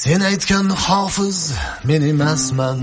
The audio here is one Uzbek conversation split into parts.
Sen aytgan hofiz men emasman.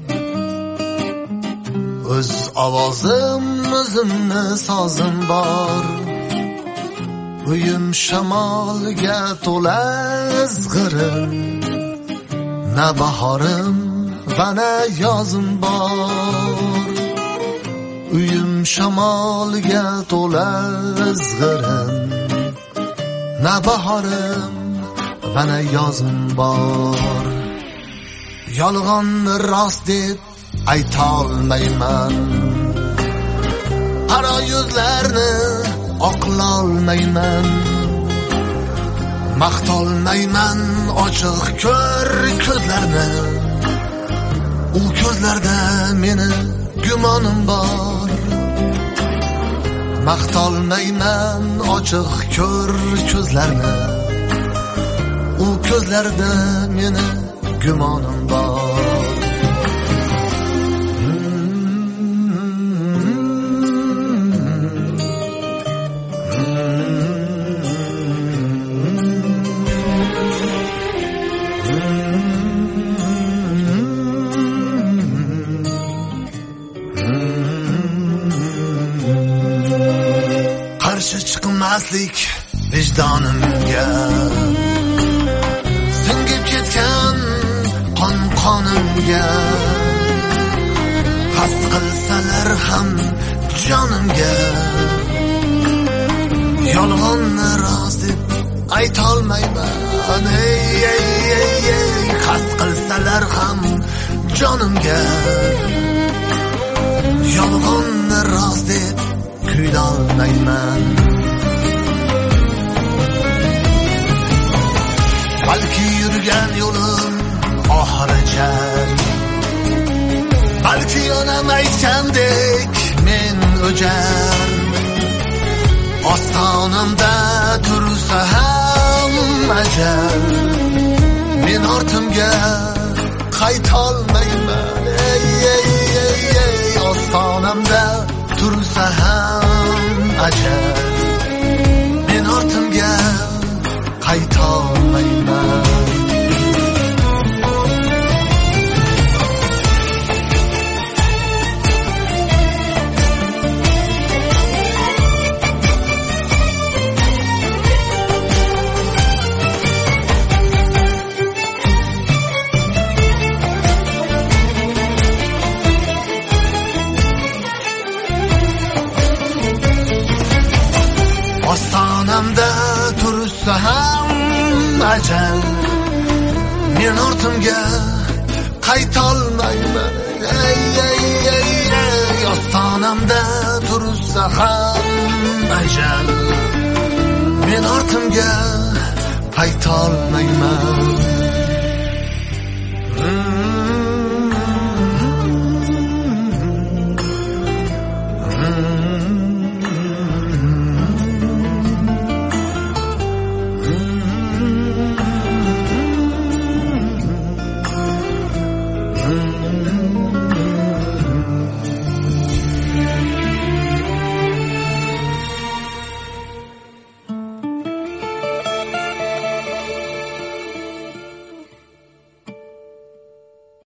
O'z ovozim, o'zimni sozim bor. Uyim shamolga to'la izg'irin. Na bahorim va na yozim bor. Uyim shamolga to'la izg'irin. Na bahorim va na yozim bor. Yolg'onni rost deb aytolmayman. Qaro yuzlarni oqlolmayman. Maqtolmayman ochiq ko'r ko'zlarni. U ko'zlarda meni gumonim bor. Maqtolmayman ochiq ko'r ko'zlarni. U ko'zlarda meni gumonim bor. Qarshi chiqmaslik vijdonimga, singib ketgan qon-qonimga. Qasd qilsalar ham jonimga, yolg'onni rost deb aytolmayman. Qasd qilsalar ham jonimga, yolg'onni rost deb kuylolmayman. Balki yurgan yo'lim oxiri jar. Balki onam aytgandek men o'jar. Ostonamda tursa ham ajal, men ortimga qaytolmayman. Ostonamda tursa ham ajal, men ortimga qaytolmayman. Ostonamda tursa ham ajal, men ortimga qaytolmayman. Ostonamda tursa ham ajal, men ortimga qaytolmayman.